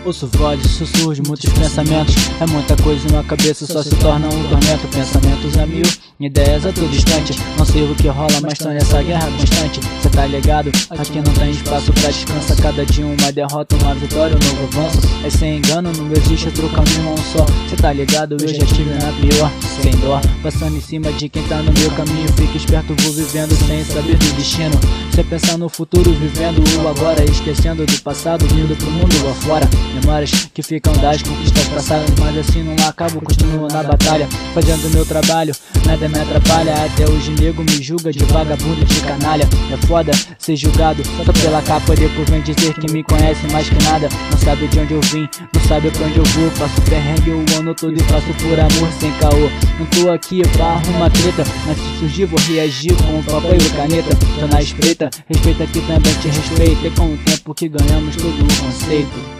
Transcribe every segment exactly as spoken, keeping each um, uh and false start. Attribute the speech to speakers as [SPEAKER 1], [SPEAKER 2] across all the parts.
[SPEAKER 1] Ouço vozes, sussurros, muitos pensamentos. É muita coisa na cabeça, só se torna um tormento. Pensamentos a mil, ideias a todo instante. Não sei o que rola, mas tô nessa guerra constante. Cê tá ligado? Aqui não tem espaço pra descansa. Cada dia uma derrota, uma vitória, um novo avanço. É sem engano, não existe outro caminho, um só. Cê tá ligado? Eu já estive na pior, sem dó, passando em cima de quem tá no meu caminho. Fica esperto, vou vivendo sem saber do destino. Cê pensa no futuro, vivendo o agora, esquecendo do passado, vindo pro mundo lá fora. Memórias que ficam das conquistas passadas, mas assim não acabo, continuo na batalha, fazendo meu trabalho, nada me atrapalha. Até hoje nego me julga de vagabundo, de canalha. É foda ser julgado só pela capa, depois vem dizer que me conhece mais que nada. Não sabe de onde eu vim, não sabe pra onde eu vou. Faço perrengue o ano todo e faço por amor sem caô. Não tô aqui pra arrumar treta, mas se surgir vou reagir com o papel e caneta. Tô na espreita, respeita que também te respeita. E com o tempo que ganhamos todo o conceito.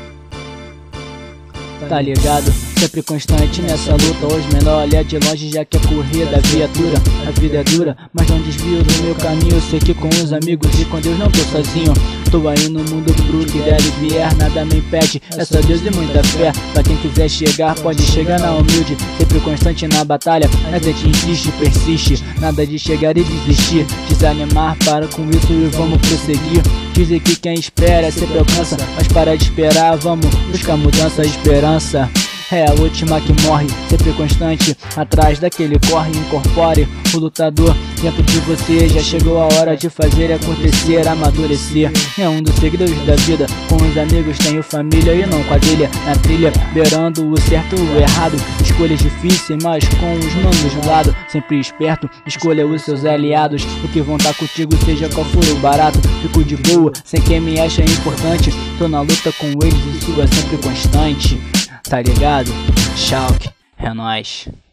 [SPEAKER 1] Tá ligado? Sempre constante nessa luta. Os menor olha de longe já quer correr da viatura. A vida é dura, mas não desvio do meu caminho. Eu sei que com os amigos e com Deus não tô sozinho. Tô aí no mundo pro que der e vier, nada me impede. É só Deus e muita fé. Pra quem quiser chegar, pode chegar na humilde. Sempre constante na batalha, a gente insiste, persiste. Nada de chegar e desistir, desanimar, para com isso e vamos prosseguir. Dizem que quem espera sempre alcança, mas para de esperar, vamos buscar mudança, esperança. É a última que morre, sempre constante, atrás daquele corre, incorpore o lutador dentro de você. Já chegou a hora de fazer acontecer, amadurecer. É um dos segredos da vida, com os amigos tenho família e não quadrilha. Na trilha, beirando o certo e o errado, escolhas difíceis, mas com os manos do lado. Sempre esperto, escolha os seus aliados, o que vão tá contigo, seja qual for o barato. Fico de boa, sem quem me acha importante. Tô na luta com eles, isso é sempre constante. Tá ligado? Schalke, é nóis.